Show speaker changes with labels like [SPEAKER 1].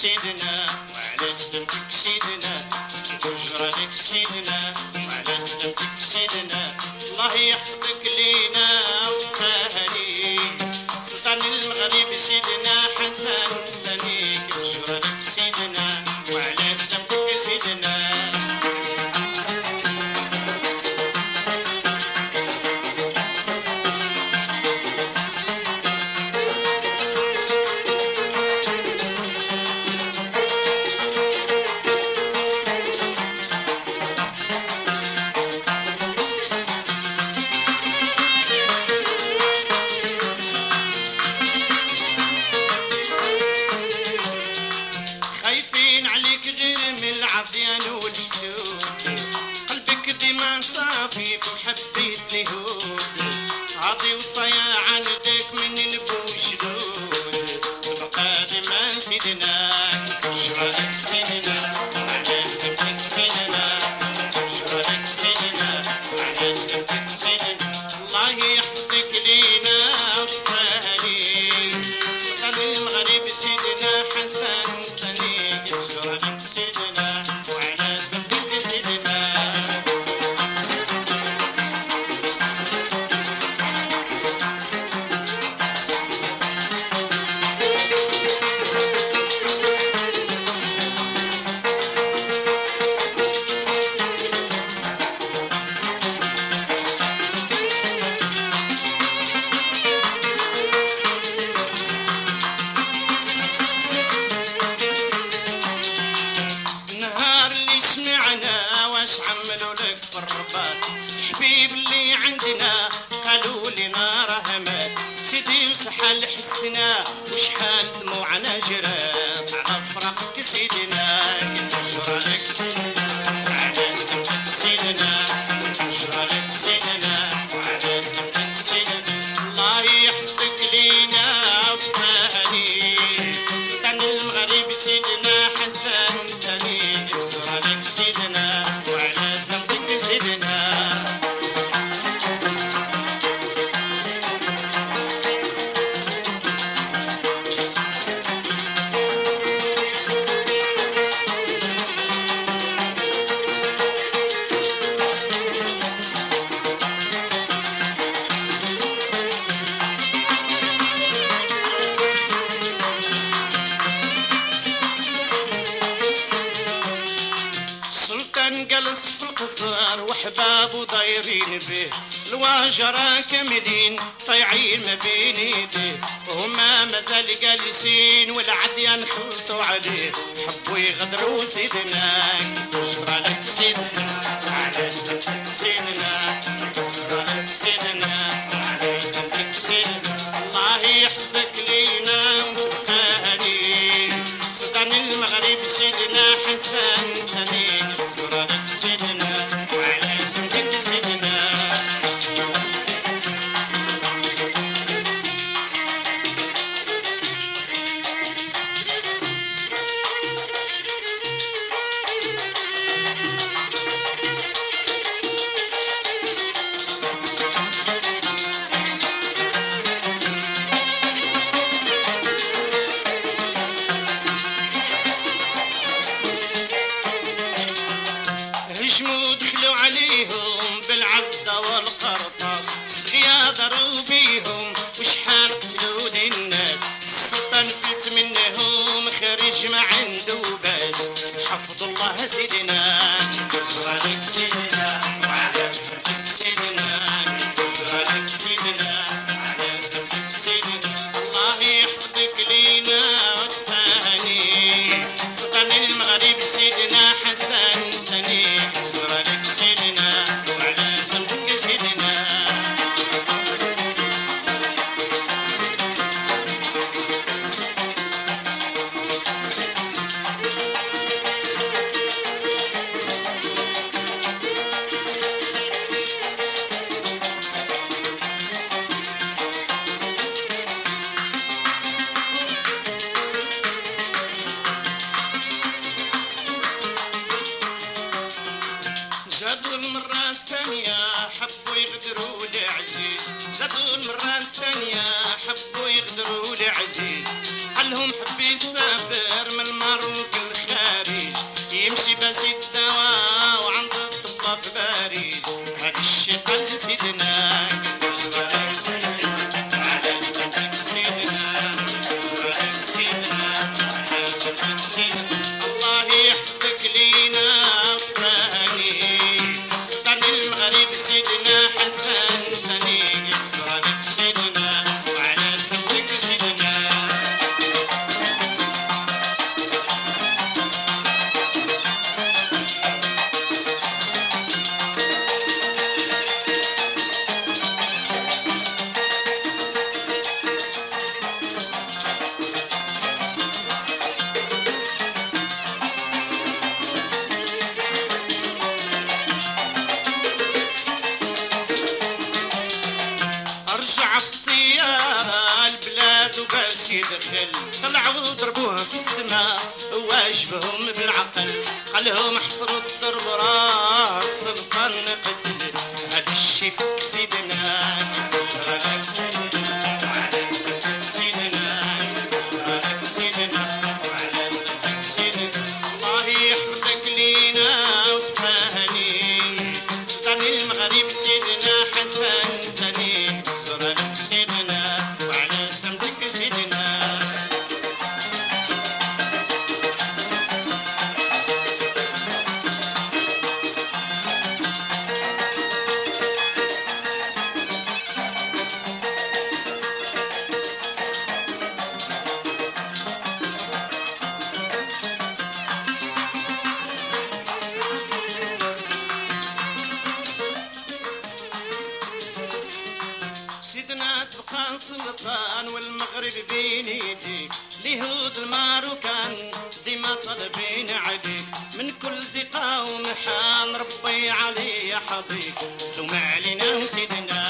[SPEAKER 1] سيدنا وعلى سلامتك سيدنا كيف جرالك سيدنا وعلى سلامتك سيدنا الله يحفظك لينا وتبقى سلطان المغرب سيدنا حسن ثاني كيف جرالك سيدنا وعلى سلامتك سيدنا العصيان والسود قلبك ديما صافي وحبيت لهود عاطي وصايا عندك من نبوش دود تبقى ديما سيدنا شرالك سيدنا على سلامتك سيدنا شرالك سيدنا على سلامتك سيدنا الله يحفظك لينا وتبقى سلطان المغرب سيدنا حسن ثاني شرالك سيدنا عملوا لك في الرباط حبيب اللي عندنا قالوا لنا راه مات سيدي وسحال حسنا وشحال دموعنا جرات على فراقك سيدنا كيف جرالك على سلامتك سيدنا كيف جرالك سيدنا وعلى سلامتك سيدنا الله يحفظك لينا وتبقى سلطان المغرب سيدنا حسن ثاني كيف جرالك سيدنا وعلى سلامتك سيدنا سلطان جلس في القصر وحبابه دايرين به الواجرة كاملين طيعين ما بين ايديه وهما مازال جالسين والعديان خلطوا عليه حبوا يغدروا سيدنا كيف جرالك سيدنا على سلامتك سيدنا كيف جرالك سيدنا على سلامتك سيدنا الله يحفظك لينا وتبقى سلطان المغرب سيدنا حسن ثاني جرالك سيدنا وعلى سلامتك سيدنا هجموا دخلوا عليهم بالعدة والقرطاس غيا ضروا بيهم وشحال قتلوا دي الناس السلطان فلت منهم خارج ما عنده باس حفظ الله سيدنا كيف جرالك سيدنا وعلى سلامتك سيدنا كيف جرالك سيدنا على سلامتك سيدنا الله يحفظك لينا وتبقى سلطان المغرب سيدنا حسن ثاني جرالك سيدنا وعلى سلامتك سيدنا زادوا المرة الثانية حبوا يغدروا لعزيز زادوا المرة الثانية حبوا يغدروا لعزيز علهم حبي يسافر من الماروك الخارج يمشي باش الدواء وعند الطبا في باريس هاد الشي قال سيدنا الله يحفظك لينا وتباني سلطان المغرب سيدنا حسن تاني صادق سيدنا وعلى سلطك سيدنا رجع في الطيارة البلاد وباش يدخل طلعوا ضربوه في السماء واجبهم بالعقل قالهم احصروا الضرب راس سلطان قتل هاد الشي فك سيدنا شرالك سيدنا وعلى سلطك سيدنا شرالك سيدنا وعلى سلطك سيدنا الله يحفظك لينا وتباهني سلطان المغرب سيدنا حسن تاني سيدنا وعلى سلامتك سيدنا سيدنا تبقى سلطان والمغرب بين يديك اليهود الماروكان ديما طالبين عليك من كل ضيقة ومحان ربي علي حظيك دوم علينا سيدنا